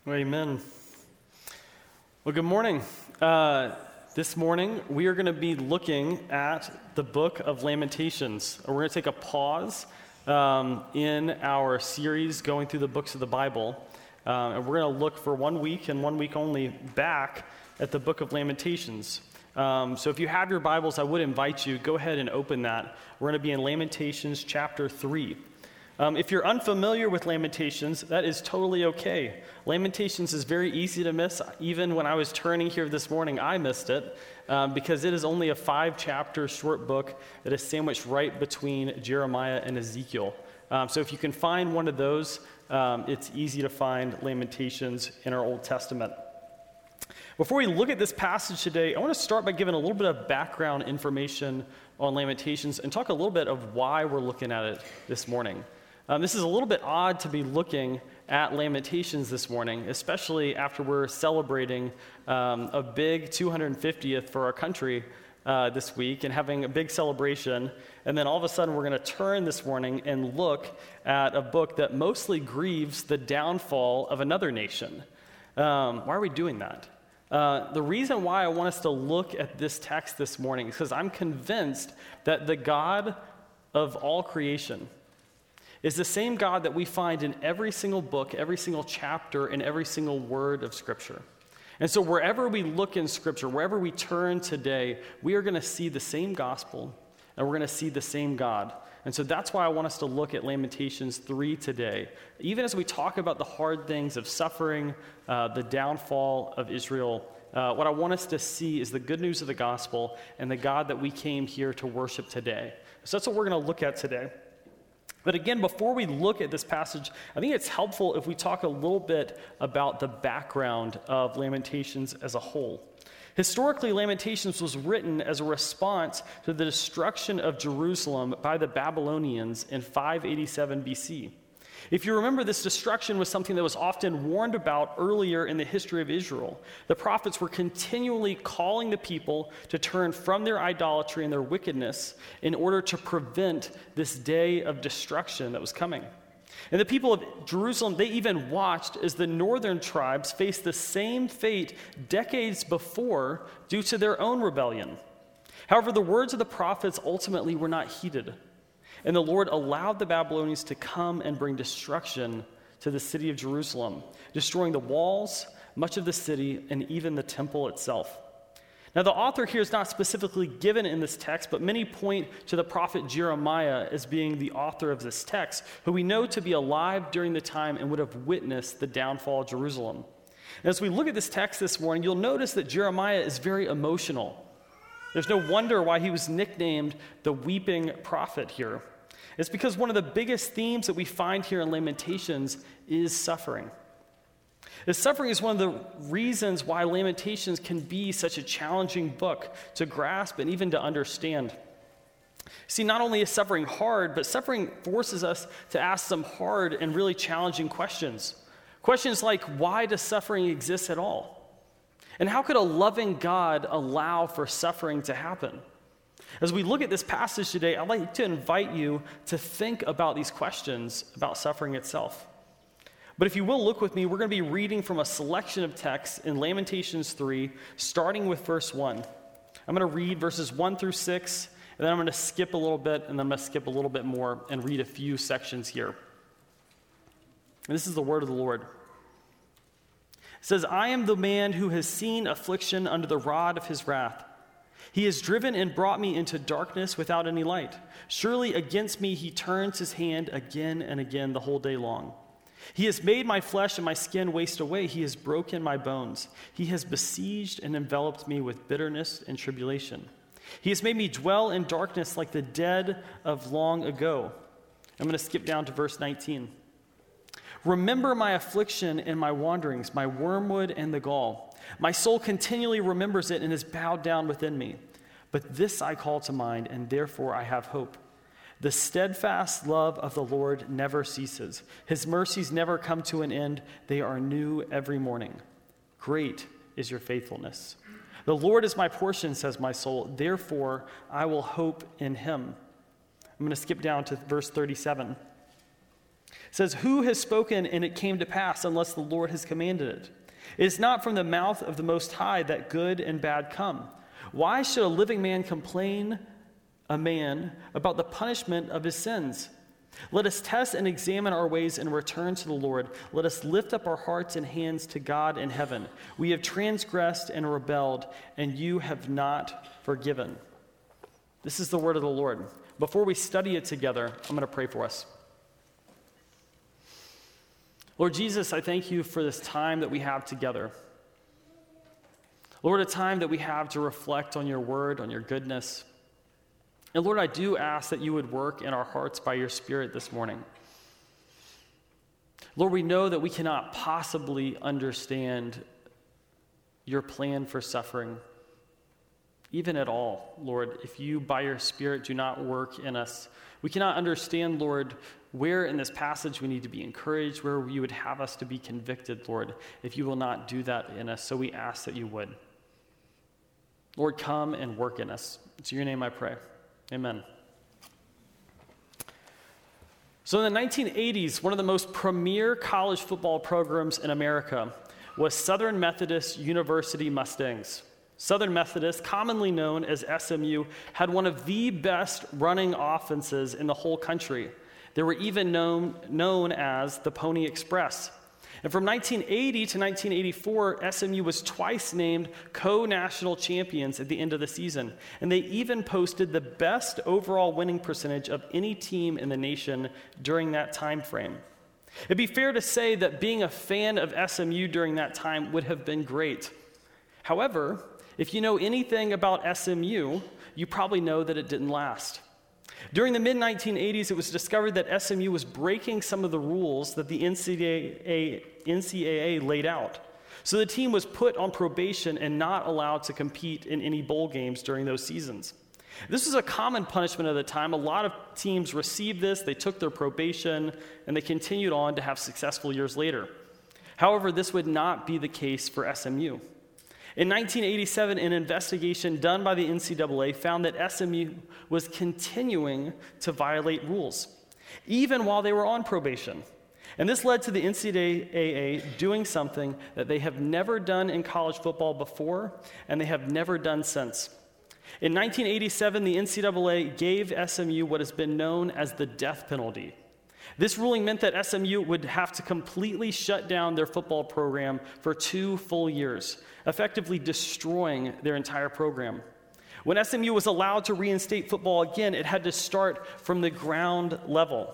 Amen. Well, good morning. This morning, we are going to be looking at the book of Lamentations. We're going to take a pause in our series going through the books of the Bible. And we're going to look for 1 week and 1 week only back at the book of Lamentations. So if you have your Bibles, I would invite you, go ahead and open that. We're going to be in Lamentations chapter 3. If you're unfamiliar with Lamentations, that is totally okay. Lamentations is very easy to miss. Even when I was turning here this morning, I missed it because it is only a 5-chapter short book that is sandwiched right between Jeremiah and Ezekiel. So if you can find one of those, it's easy to find Lamentations in our Old Testament. Before we look at this passage today, I want to start by giving a little bit of background information on Lamentations and talk a little bit of why we're looking at it this morning. This is a little bit odd to be looking at Lamentations this morning, especially after we're celebrating a big 250th for our country this week and having a big celebration. And then all of a sudden, we're going to turn this morning and look at a book that mostly grieves the downfall of another nation. Why are we doing that? The reason why I want us to look at this text this morning is because I'm convinced that the God of all creation is the same God that we find in every single book, every single chapter, and every single word of Scripture. And so wherever we look in Scripture, wherever we turn today, we are going to see the same gospel, and we're going to see the same God. And so that's why I want us to look at Lamentations 3 today. Even as we talk about the hard things of suffering, the downfall of Israel, what I want us to see is the good news of the gospel and the God that we came here to worship today. So that's what we're going to look at today. But again, before we look at this passage, I think it's helpful if we talk a little bit about the background of Lamentations as a whole. Historically, Lamentations was written as a response to the destruction of Jerusalem by the Babylonians in 587 BC. If you remember, this destruction was something that was often warned about earlier in the history of Israel. The prophets were continually calling the people to turn from their idolatry and their wickedness in order to prevent this day of destruction that was coming. And the people of Jerusalem, they even watched as the northern tribes faced the same fate decades before due to their own rebellion. However, the words of the prophets ultimately were not heeded. And the Lord allowed the Babylonians to come and bring destruction to the city of Jerusalem, destroying the walls, much of the city, and even the temple itself. Now, the author here is not specifically given in this text, but many point to the prophet Jeremiah as being the author of this text, who we know to be alive during the time and would have witnessed the downfall of Jerusalem. And as we look at this text this morning, you'll notice that Jeremiah is very emotional. There's no wonder why he was nicknamed the weeping prophet here. It's because one of the biggest themes that we find here in Lamentations is suffering. This suffering is one of the reasons why Lamentations can be such a challenging book to grasp and even to understand. See, not only is suffering hard, but suffering forces us to ask some hard and really challenging questions. Questions like, why does suffering exist at all? And how could a loving God allow for suffering to happen? As we look at this passage today, I'd like to invite you to think about these questions about suffering itself. But if you will look with me, we're going to be reading from a selection of texts in Lamentations 3, starting with verse 1. I'm going to read verses 1 through 6, and then I'm going to skip a little bit, and then I'm going to skip a little bit more and read a few sections here. And this is the word of the Lord. It says, I am the man who has seen affliction under the rod of his wrath. He has driven and brought me into darkness without any light. Surely against me he turns his hand again and again the whole day long. He has made my flesh and my skin waste away. He has broken my bones. He has besieged and enveloped me with bitterness and tribulation. He has made me dwell in darkness like the dead of long ago. I'm going to skip down to verse 19. Remember my affliction and my wanderings, my wormwood and the gall. My soul continually remembers it and is bowed down within me. But this I call to mind, and therefore I have hope. The steadfast love of the Lord never ceases. His mercies never come to an end. They are new every morning. Great is your faithfulness. The Lord is my portion, says my soul. Therefore I will hope in him. I'm going to skip down to verse 37. It says, "Who has spoken and it came to pass unless the Lord has commanded it? It is not from the mouth of the Most High that good and bad come. Why should a living man complain a man about the punishment of his sins? Let us test and examine our ways and return to the Lord. Let us lift up our hearts and hands to God in heaven. We have transgressed and rebelled, and you have not forgiven." This is the word of the Lord. Before we study it together, I'm going to pray for us. Lord Jesus, I thank you for this time that we have together. Lord, a time that we have to reflect on your word, on your goodness. And Lord, I do ask that you would work in our hearts by your Spirit this morning. Lord, we know that we cannot possibly understand your plan for suffering, even at all, Lord, if you, by your Spirit, do not work in us. We cannot understand, Lord, where in this passage we need to be encouraged, where you would have us to be convicted, Lord, if you will not do that in us. So we ask that you would. Lord, come and work in us. It's in your name I pray. Amen. So in the 1980s, one of the most premier college football programs in America was Southern Methodist University Mustangs. Southern Methodist, commonly known as SMU, had one of the best running offenses in the whole country. They were even known as the Pony Express. And from 1980 to 1984, SMU was twice named co-national champions at the end of the season. And they even posted the best overall winning percentage of any team in the nation during that time frame. It'd be fair to say that being a fan of SMU during that time would have been great. However, if you know anything about SMU, you probably know that it didn't last. During the mid-1980s, it was discovered that SMU was breaking some of the rules that the NCAA laid out. So the team was put on probation and not allowed to compete in any bowl games during those seasons. This was a common punishment at the time. A lot of teams received this, they took their probation, and they continued on to have successful years later. However, this would not be the case for SMU. In 1987, an investigation done by the NCAA found that SMU was continuing to violate rules, even while they were on probation. And this led to the NCAA doing something that they have never done in college football before, and they have never done since. In 1987, the NCAA gave SMU what has been known as the death penalty. This ruling meant that SMU would have to completely shut down their football program for 2 full years, effectively destroying their entire program. When SMU was allowed to reinstate football again, it had to start from the ground level.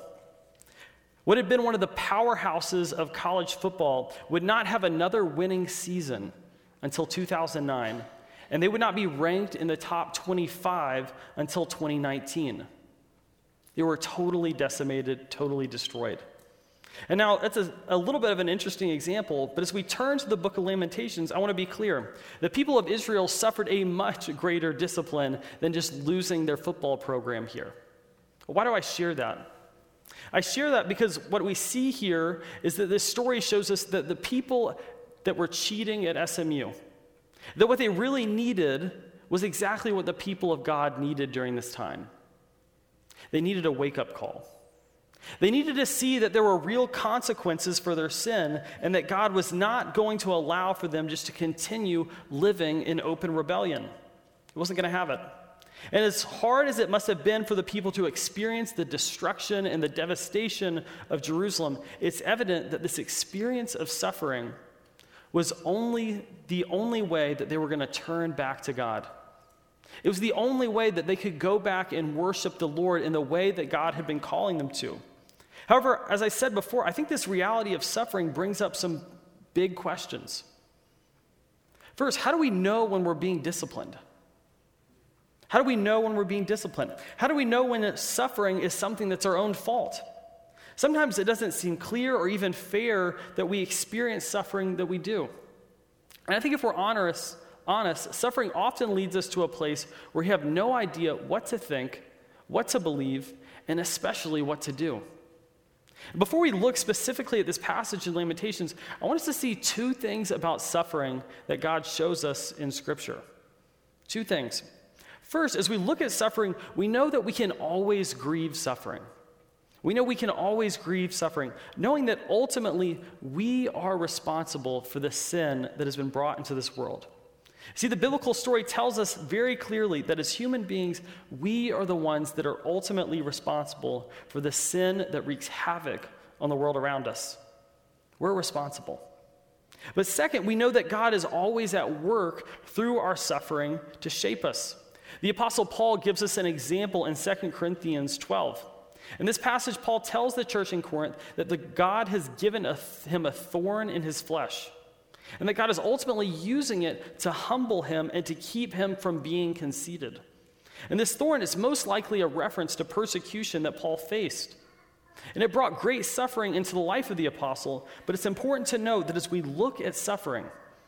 What had been one of the powerhouses of college football would not have another winning season until 2009, and they would not be ranked in the top 25 until 2019. They were totally decimated, totally destroyed. And now, that's a little bit of an interesting example, but as we turn to the book of Lamentations, I want to be clear. The people of Israel suffered a much greater discipline than just losing their football program here. Why do I share that? I share that because what we see here is that this story shows us that the people that were cheating at SMU, that what they really needed was exactly what the people of God needed during this time. They needed a wake-up call. They needed to see that there were real consequences for their sin and that God was not going to allow for them just to continue living in open rebellion. He wasn't going to have it. And as hard as it must have been for the people to experience the destruction and the devastation of Jerusalem, it's evident that this experience of suffering was the only way that they were going to turn back to God. It was the only way that they could go back and worship the Lord in the way that God had been calling them to. However, as I said before, I think this reality of suffering brings up some big questions. First, how do we know when we're being disciplined? How do we know when we're being disciplined? How do we know when suffering is something that's our own fault? Sometimes it doesn't seem clear or even fair that we experience suffering that we do. And I think if we're honest, suffering often leads us to a place where we have no idea what to think, what to believe, and especially what to do. Before we look specifically at this passage in Lamentations, I want us to see 2 things about suffering that God shows us in Scripture. 2 things. First, as we look at suffering, we know that we can always grieve suffering. We know we can always grieve suffering, knowing that ultimately we are responsible for the sin that has been brought into this world. See, the biblical story tells us very clearly that as human beings, we are the ones that are ultimately responsible for the sin that wreaks havoc on the world around us. We're responsible. But second, we know that God is always at work through our suffering to shape us. The Apostle Paul gives us an example in 2 Corinthians 12. In this passage, Paul tells the church in Corinth that God has given him a thorn in his flesh, and that God is ultimately using it to humble him and to keep him from being conceited. And this thorn is most likely a reference to persecution that Paul faced. And it brought great suffering into the life of the apostle, but it's important to note that as we look at suffering,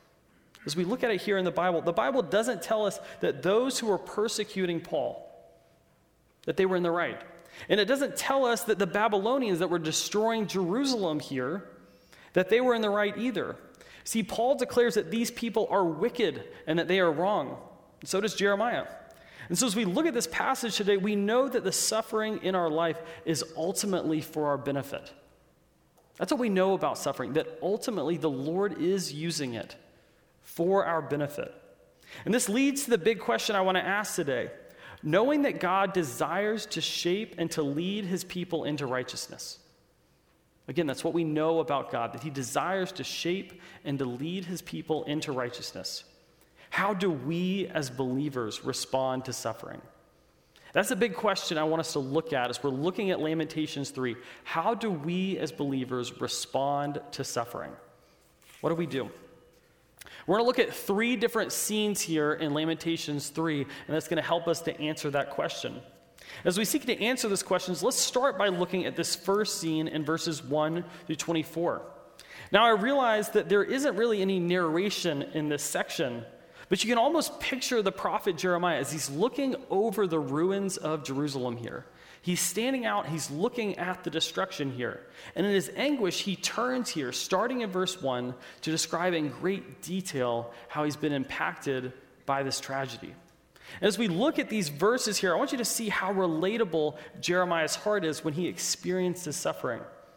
as we look at it here in the Bible doesn't tell us that those who were persecuting Paul, that they were in the right. And it doesn't tell us that the Babylonians that were destroying Jerusalem here, that they were in the right either. See, Paul declares that these people are wicked and that they are wrong. And so does Jeremiah. And so as we look at this passage today, we know that the suffering in our life is ultimately for our benefit. That's what we know about suffering, that ultimately the Lord is using it for our benefit. And this leads to the big question I want to ask today. Knowing that God desires to shape and to lead his people into righteousness. Again, that's what we know about God, that he desires to shape and to lead his people into righteousness. How do we as believers respond to suffering? That's a big question I want us to look at as we're looking at Lamentations 3. How do we as believers respond to suffering? What do we do? We're going to look at 3 different scenes here in Lamentations 3, and that's going to help us to answer that question. As we seek to answer these questions, let's start by looking at this first scene in verses 1 through 24. Now, I realize that there isn't really any narration in this section, but you can almost picture the prophet Jeremiah as he's looking over the ruins of Jerusalem here. He's standing out, he's looking at the destruction here. And in his anguish, he turns here, starting in verse 1, to describe in great detail how he's been impacted by this tragedy. As we look at these verses here, I want you to see how relatable Jeremiah's heart is when he experiences suffering.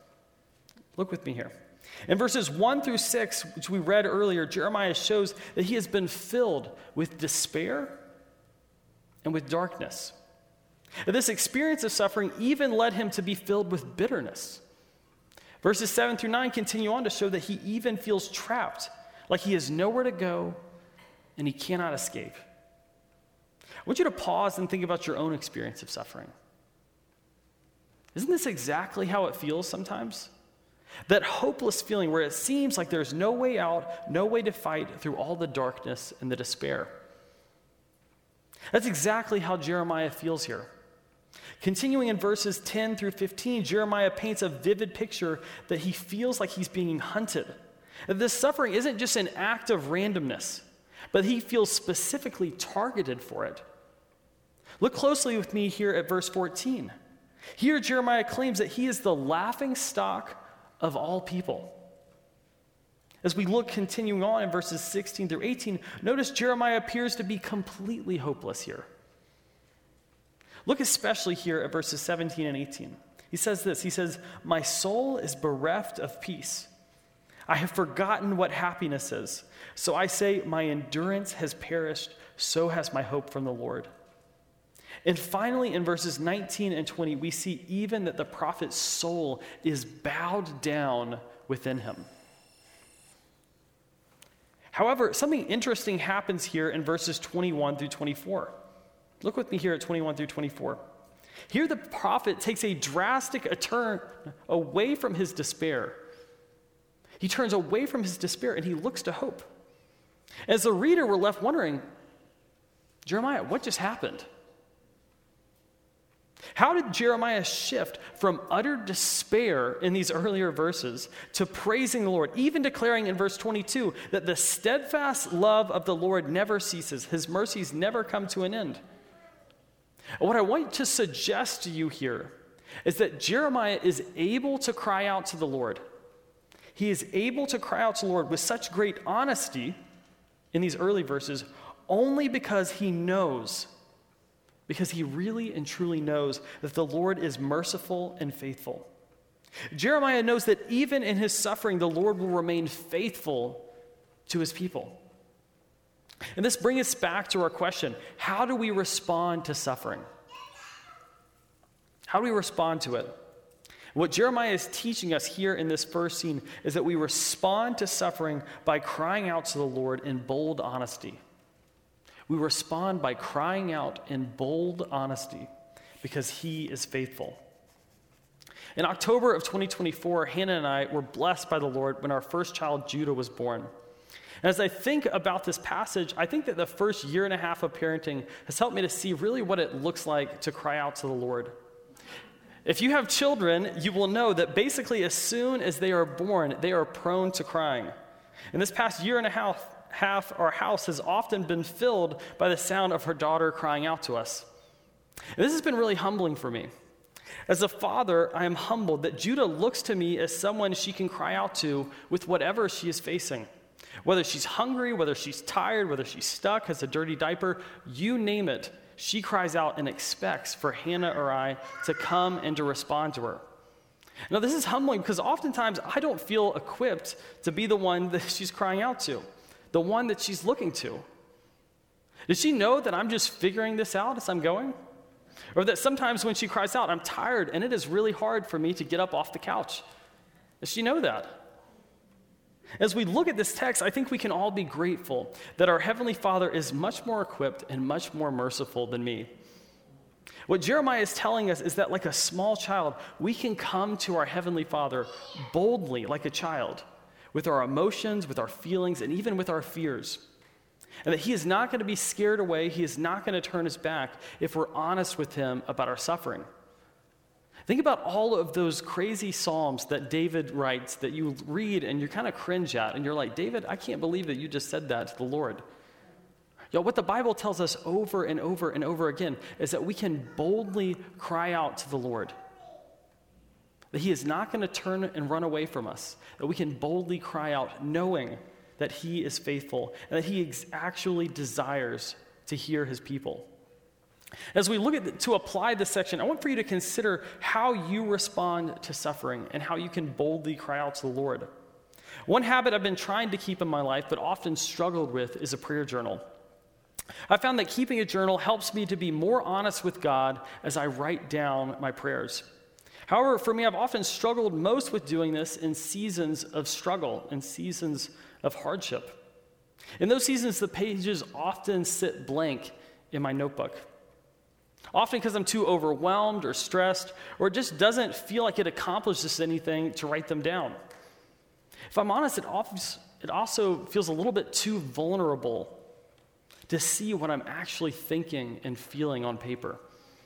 Look with me here. In verses 1 through 6, which we read earlier, Jeremiah shows that he has been filled with despair and with darkness. This experience of suffering even led him to be filled with bitterness. Verses 7 through 9 continue on to show that he even feels trapped, like he has nowhere to go and he cannot escape. I want you to pause and think about your own experience of suffering. Isn't this exactly how it feels sometimes? That hopeless feeling where it seems like there's no way out, no way to fight through all the darkness and the despair. That's exactly how Jeremiah feels here. Continuing in verses 10 through 15, Jeremiah paints a vivid picture that he feels like he's being hunted. That this suffering isn't just an act of randomness, but he feels specifically targeted for it. Look closely with me here at verse 14. Here, Jeremiah claims that he is the laughing stock of all people. As we look continuing on in verses 16 through 18, notice Jeremiah appears to be completely hopeless here. Look especially here at verses 17 and 18. He says this, he says, "My soul is bereft of peace. I have forgotten what happiness is. So I say, my endurance has perished, so has my hope from the Lord." And finally, in verses 19 and 20, we see even that the prophet's soul is bowed down within him. However, something interesting happens here in verses 21 through 24. Look with me here at 21 through 24. Here the prophet takes a drastic turn away from his despair. He turns away from his despair and he looks to hope. As the reader, we're left wondering, Jeremiah, what just happened? How did Jeremiah shift from utter despair in these earlier verses to praising the Lord, even declaring in verse 22 that the steadfast love of the Lord never ceases, his mercies never come to an end? What I want to suggest to you here is that Jeremiah is able to cry out to the Lord. He is able to cry out to the Lord with such great honesty in these early verses only because he knows because he really and truly knows that the Lord is merciful and faithful. Jeremiah knows that even in his suffering, the Lord will remain faithful to his people. And this brings us back to our question, how do we respond to suffering? How do we respond to it? What Jeremiah is teaching us here in this first scene is that we respond to suffering by crying out to the Lord in bold honesty. We respond by crying out in bold honesty because he is faithful. In October of 2024, Hannah and I were blessed by the Lord when our first child, Judah, was born. And as I think about this passage, I think that the first year and a half of parenting has helped me to see really what it looks like to cry out to the Lord. If you have children, you will know that basically as soon as they are born, they are prone to crying. In this past year and a half, our house has often been filled by the sound of her daughter crying out to us. And this has been really humbling for me. As a father, I am humbled that Judah looks to me as someone she can cry out to with whatever she is facing. Whether she's hungry, whether she's tired, whether she's stuck, has a dirty diaper, you name it, she cries out and expects for Hannah or I to come and to respond to her. Now, this is humbling because oftentimes I don't feel equipped to be the one that she's crying out to, the one that she's looking to. Does she know that I'm just figuring this out as I'm going? Or that sometimes when she cries out, I'm tired and it is really hard for me to get up off the couch? Does she know that? As we look at this text, I think we can all be grateful that our Heavenly Father is much more equipped and much more merciful than me. What Jeremiah is telling us is that like a small child, we can come to our Heavenly Father boldly like a child, with our emotions, with our feelings, and even with our fears. And that he is not going to be scared away, he is not going to turn his back if we're honest with him about our suffering. Think about all of those crazy psalms that David writes that you read and you kind of cringe at, and you're like, David, I can't believe that you just said that to the Lord. What the Bible tells us over and over and over again is that we can boldly cry out to the Lord. That he is not going to turn and run away from us. That we can boldly cry out knowing that he is faithful and that he actually desires to hear his people. As we look at to apply this section, I want for you to consider how you respond to suffering and how you can boldly cry out to the Lord. One habit I've been trying to keep in my life but often struggled with is a prayer journal. I found that keeping a journal helps me to be more honest with God as I write down my prayers. However, for me, I've often struggled most with doing this in seasons of struggle, in seasons of hardship. In those seasons, the pages often sit blank in my notebook. Often because I'm too overwhelmed or stressed, or it just doesn't feel like it accomplishes anything to write them down. If I'm honest, it also feels a little bit too vulnerable to see what I'm actually thinking and feeling on paper.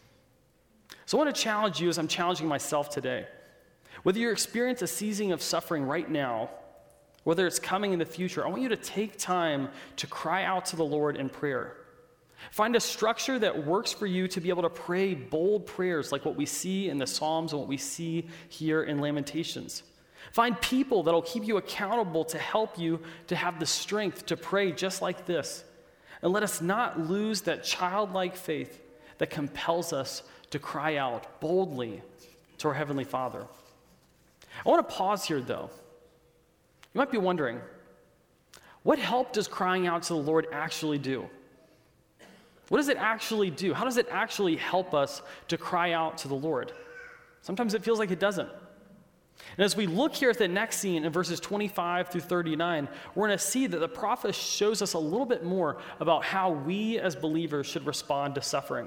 So I want to challenge you as I'm challenging myself today. Whether you're experiencing a season of suffering right now, whether it's coming in the future, I want you to take time to cry out to the Lord in prayer. Find a structure that works for you to be able to pray bold prayers like what we see in the Psalms and what we see here in Lamentations. Find people that will keep you accountable to help you to have the strength to pray just like this. And let us not lose that childlike faith that compels us to cry out boldly to our Heavenly Father. I want to pause here, though. You might be wondering, what help does crying out to the Lord actually do? What does it actually do? How does it actually help us to cry out to the Lord? Sometimes it feels like it doesn't. And as we look here at the next scene in verses 25 through 39, we're going to see that the prophet shows us a little bit more about how we as believers should respond to suffering.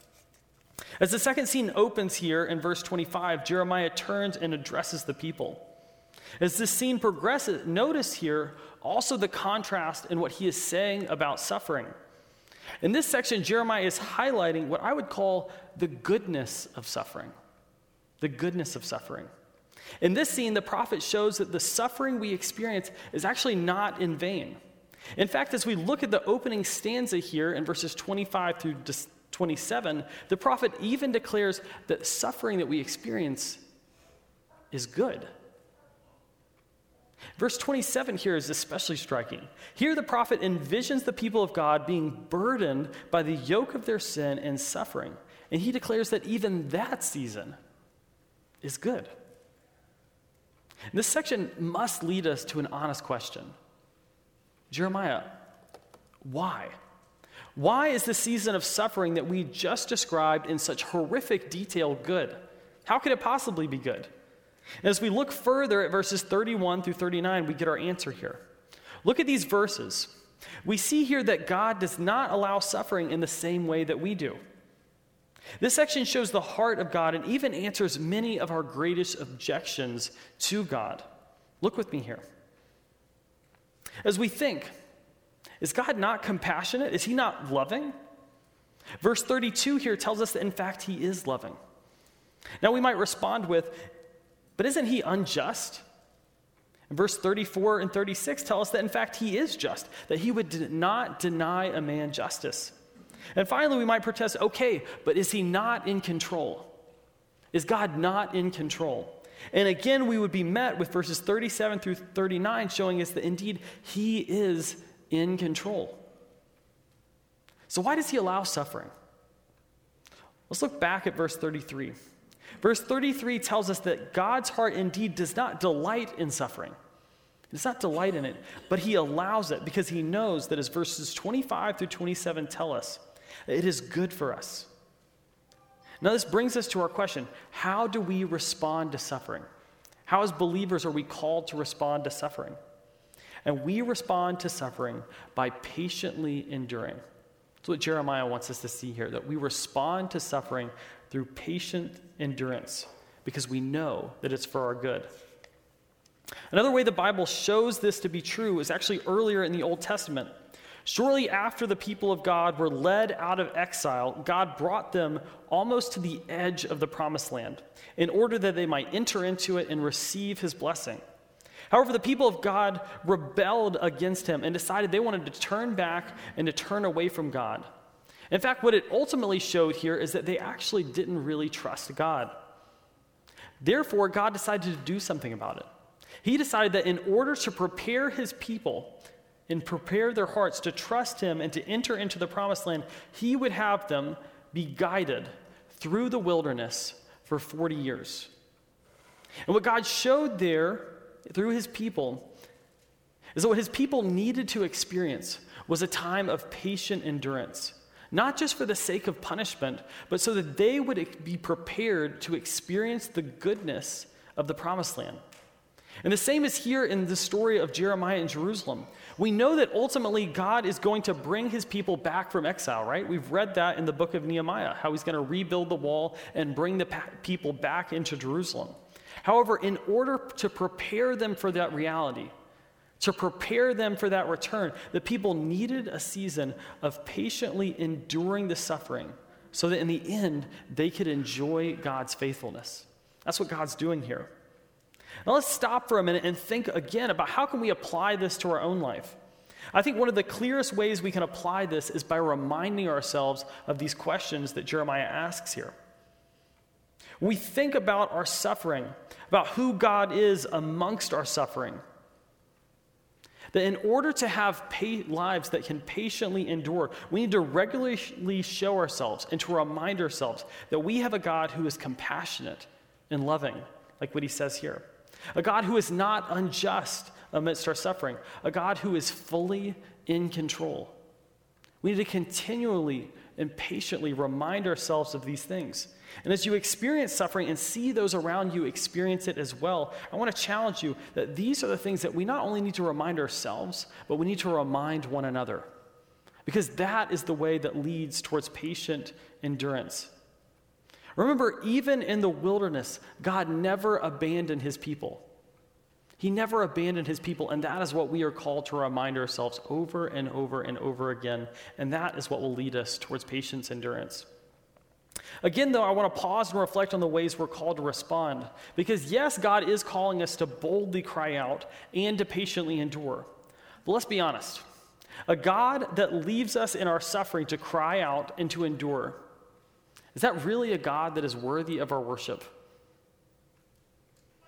As the second scene opens here in verse 25, Jeremiah turns and addresses the people. As this scene progresses, notice here also the contrast in what he is saying about suffering. In this section, Jeremiah is highlighting what I would call the goodness of suffering. The goodness of suffering. In this scene, the prophet shows that the suffering we experience is actually not in vain. In fact, as we look at the opening stanza here in verses 25 through 27, the prophet even declares that suffering that we experience is good. Verse 27 here is especially striking. Here the prophet envisions the people of God being burdened by the yoke of their sin and suffering. And he declares that even that season is good. This section must lead us to an honest question. Jeremiah, why? Why is the season of suffering that we just described in such horrific detail good? How could it possibly be good? And as we look further at verses 31 through 39, we get our answer here. Look at these verses. We see here that God does not allow suffering in the same way that we do. This section shows the heart of God and even answers many of our greatest objections to God. Look with me here. As we think, is God not compassionate? Is he not loving? Verse 32 here tells us that in fact he is loving. Now we might respond with, but isn't he unjust? And verse 34 and 36 tell us that in fact he is just, that he would not deny a man justice. And finally, we might protest, okay, but is he not in control? Is God not in control? And again, we would be met with verses 37 through 39 showing us that indeed he is in control. So why does he allow suffering? Let's look back at verse 33. Verse 33 tells us that God's heart indeed does not delight in suffering. He does not delight in it, but he allows it because he knows that, as verses 25 through 27 tell us, it is good for us. Now this brings us to our question, how do we respond to suffering? How as believers are we called to respond to suffering? And we respond to suffering by patiently enduring. That's what Jeremiah wants us to see here, that we respond to suffering through patient endurance because we know that it's for our good. Another way the Bible shows this to be true is actually earlier in the Old Testament. Shortly after the people of God were led out of exile, God brought them almost to the edge of the promised land in order that they might enter into it and receive his blessing. However, the people of God rebelled against him and decided they wanted to turn back and to turn away from God. In fact, what it ultimately showed here is that they actually didn't really trust God. Therefore, God decided to do something about it. He decided that in order to prepare his people and prepare their hearts to trust him and to enter into the promised land, he would have them be guided through the wilderness for 40 years. And what God showed there through his people is that what his people needed to experience was a time of patient endurance, not just for the sake of punishment, but so that they would be prepared to experience the goodness of the promised land. And the same is here in the story of Jeremiah in Jerusalem. We know that ultimately God is going to bring his people back from exile, right? We've read that in the book of Nehemiah, how he's going to rebuild the wall and bring the people back into Jerusalem. However, in order to prepare them for that reality, to prepare them for that return, the people needed a season of patiently enduring the suffering so that in the end, they could enjoy God's faithfulness. That's what God's doing here. Now let's stop for a minute and think again about how can we apply this to our own life. I think one of the clearest ways we can apply this is by reminding ourselves of these questions that Jeremiah asks here. When we think about our suffering, about who God is amongst our suffering, that in order to have lives that can patiently endure, we need to regularly show ourselves and to remind ourselves that we have a God who is compassionate and loving, like what he says here. A God who is not unjust amidst our suffering. A God who is fully in control. We need to continually and patiently remind ourselves of these things. And as you experience suffering and see those around you experience it as well, I want to challenge you that these are the things that we not only need to remind ourselves, but we need to remind one another. Because that is the way that leads towards patient endurance. Remember, even in the wilderness, God never abandoned his people. He never abandoned his people, and that is what we are called to remind ourselves over and over and over again, and that is what will lead us towards patience and endurance. Again, though, I want to pause and reflect on the ways we're called to respond, because yes, God is calling us to boldly cry out and to patiently endure. But let's be honest. A God that leaves us in our suffering to cry out and to endure, is that really a God that is worthy of our worship?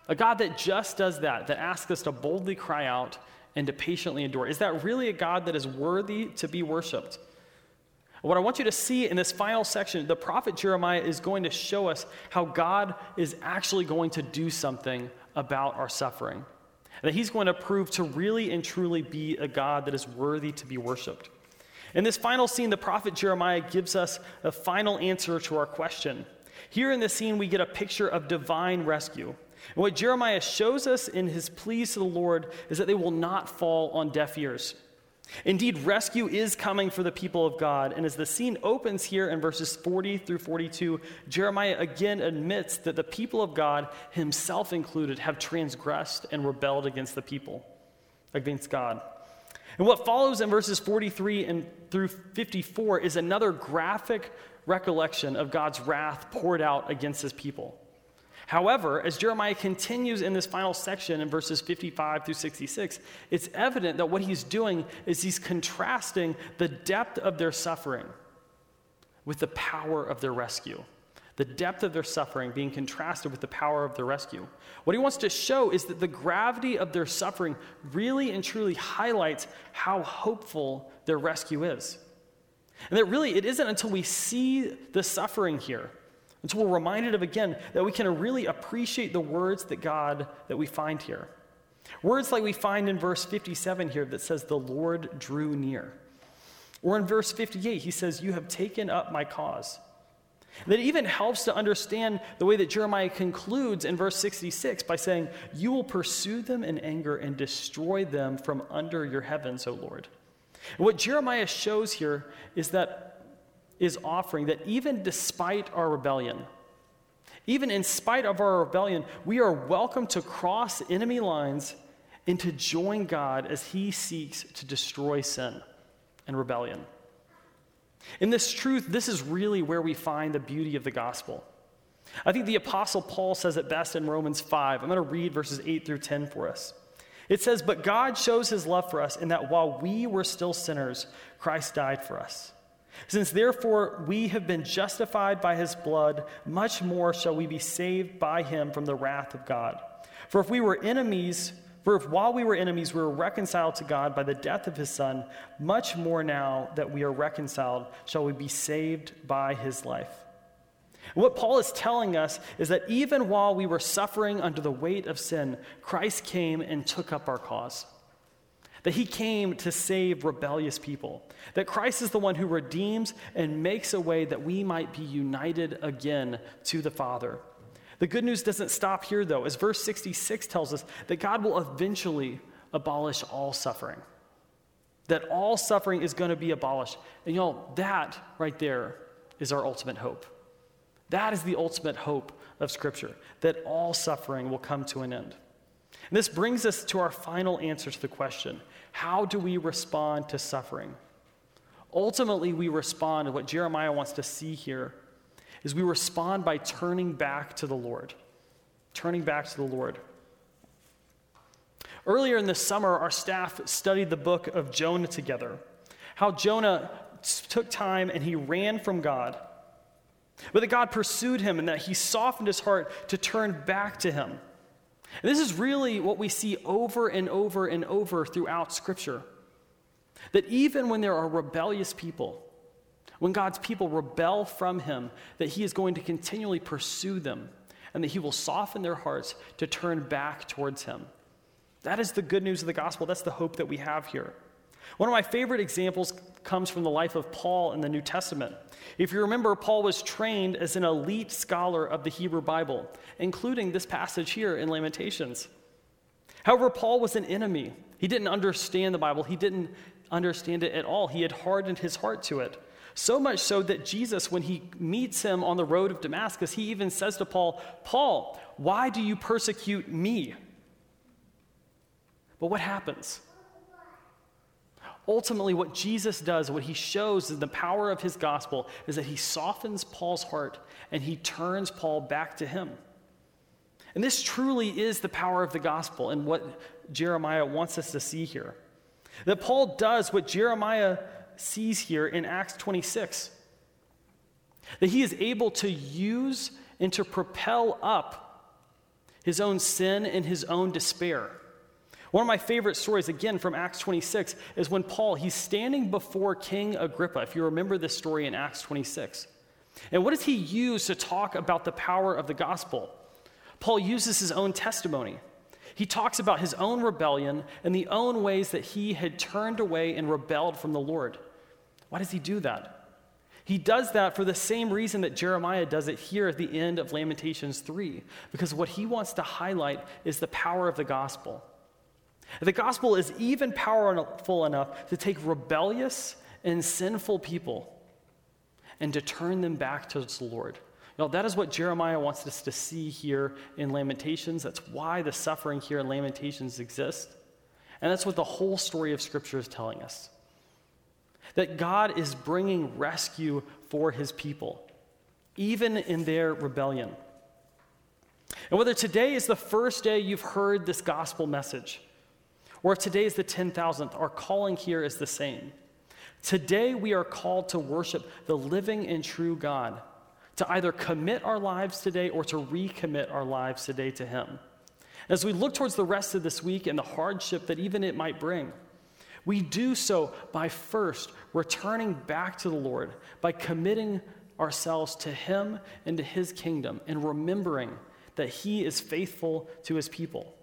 A God that just does that asks us to boldly cry out and to patiently endure. Is that really a God that is worthy to be worshiped? What I want you to see in this final section, the prophet Jeremiah is going to show us how God is actually going to do something about our suffering. And that he's going to prove to really and truly be a God that is worthy to be worshiped. In this final scene, the prophet Jeremiah gives us a final answer to our question. Here in this scene, we get a picture of divine rescue. And what Jeremiah shows us in his pleas to the Lord is that they will not fall on deaf ears. Indeed, rescue is coming for the people of God. And as the scene opens here in verses 40 through 42, Jeremiah again admits that the people of God, himself included, have transgressed and rebelled against the people, against God. And what follows in verses 43 and through 54 is another graphic recollection of God's wrath poured out against his people. However, as Jeremiah continues in this final section in verses 55 through 66, it's evident that what he's doing is he's contrasting the depth of their suffering with the power of their rescue. The depth of their suffering being contrasted with the power of their rescue. What he wants to show is that the gravity of their suffering really and truly highlights how hopeful their rescue is. And that really it isn't until we see the suffering here, until we're reminded of again that we can really appreciate the words that we find here. Words like we find in verse 57 here that says, "The Lord drew near." Or in verse 58, he says, "You have taken up my cause." That even helps to understand the way that Jeremiah concludes in verse 66 by saying, "You will pursue them in anger and destroy them from under your heavens, O Lord." And what Jeremiah shows here is offering that even despite our rebellion, even in spite of our rebellion, we are welcome to cross enemy lines and to join God as he seeks to destroy sin and rebellion. In this truth, this is really where we find the beauty of the gospel. I think the Apostle Paul says it best in Romans 5. I'm going to read verses 8 through 10 for us. It says, "But God shows his love for us in that while we were still sinners, Christ died for us. Since therefore we have been justified by his blood, much more shall we be saved by him from the wrath of God. For if while we were enemies we were reconciled to God by the death of his Son, much more now that we are reconciled shall we be saved by his life." What Paul is telling us is that even while we were suffering under the weight of sin, Christ came and took up our cause. That he came to save rebellious people. That Christ is the one who redeems and makes a way that we might be united again to the Father. The good news doesn't stop here, though, as verse 66 tells us that God will eventually abolish all suffering. That all suffering is going to be abolished. And that right there is our ultimate hope. That is the ultimate hope of Scripture, that all suffering will come to an end. And this brings us to our final answer to the question, how do we respond to suffering? Ultimately, we respond, and what Jeremiah wants to see here is we respond by turning back to the Lord. Turning back to the Lord. Earlier in the summer, our staff studied the book of Jonah together. How Jonah took time and he ran from God. But that God pursued him and that he softened his heart to turn back to him. And this is really what we see over and over and over throughout Scripture. That even when there are rebellious people, when God's people rebel from him, that he is going to continually pursue them and that he will soften their hearts to turn back towards him. That is the good news of the gospel. That's the hope that we have here. One of my favorite examples comes from the life of Paul in the New Testament. If you remember, Paul was trained as an elite scholar of the Hebrew Bible, including this passage here in Lamentations. However, Paul was an enemy. He didn't understand the Bible. He didn't understand it at all. He had hardened his heart to it. So much so that Jesus, when he meets him on the road of Damascus, he even says to Paul, "Paul, why do you persecute me?" But what happens? Ultimately, what Jesus does, what he shows in the power of his gospel, is that he softens Paul's heart and he turns Paul back to him. And this truly is the power of the gospel and what Jeremiah wants us to see here. That Paul does what Jeremiah sees here in Acts 26. That he is able to use and to propel up his own sin and his own despair. One of my favorite stories, again, from Acts 26, is when Paul, he's standing before King Agrippa, if you remember this story in Acts 26. And what does he use to talk about the power of the gospel? Paul uses his own testimony. He talks about his own rebellion and the own ways that he had turned away and rebelled from the Lord. Why does he do that? He does that for the same reason that Jeremiah does it here at the end of Lamentations 3, because what he wants to highlight is the power of the gospel. The gospel is even powerful enough to take rebellious and sinful people and to turn them back towards the Lord. That is what Jeremiah wants us to see here in Lamentations. That's why the suffering here in Lamentations exists. And that's what the whole story of Scripture is telling us. That God is bringing rescue for his people, even in their rebellion. And whether today is the first day you've heard this gospel message, or if today is the 10,000th, our calling here is the same. Today we are called to worship the living and true God, to either commit our lives today or to recommit our lives today to him. As we look towards the rest of this week and the hardship that even it might bring, we do so by first returning back to the Lord, by committing ourselves to him and to his kingdom, and remembering that he is faithful to his people.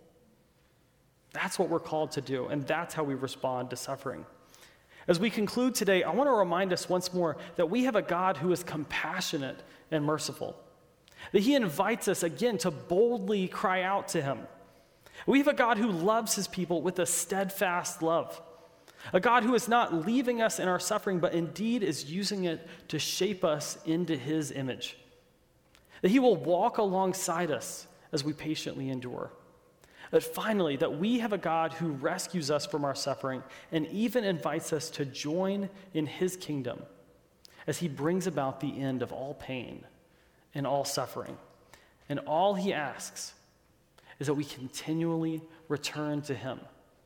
That's what we're called to do, and that's how we respond to suffering. As we conclude today, I want to remind us once more that we have a God who is compassionate and merciful, that he invites us again to boldly cry out to him. We have a God who loves his people with a steadfast love, a God who is not leaving us in our suffering, but indeed is using it to shape us into his image, that he will walk alongside us as we patiently endure. But finally, that we have a God who rescues us from our suffering and even invites us to join in his kingdom as he brings about the end of all pain and all suffering. And all he asks is that we continually return to him.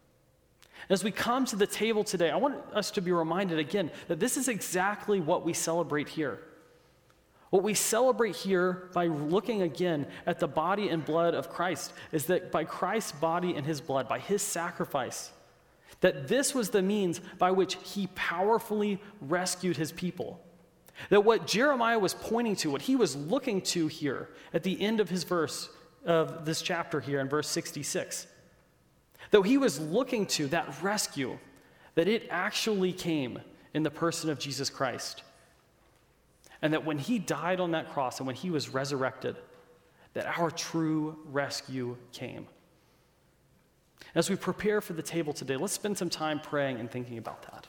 As we come to the table today, I want us to be reminded again that this is exactly what we celebrate here. What we celebrate here by looking again at the body and blood of Christ is that by Christ's body and his blood, by his sacrifice, that this was the means by which he powerfully rescued his people. That what Jeremiah was pointing to, what he was looking to here at the end of his verse of this chapter here in verse 66, that he was looking to that rescue, that it actually came in the person of Jesus Christ. And that when he died on that cross and when he was resurrected, that our true rescue came. As we prepare for the table today, let's spend some time praying and thinking about that.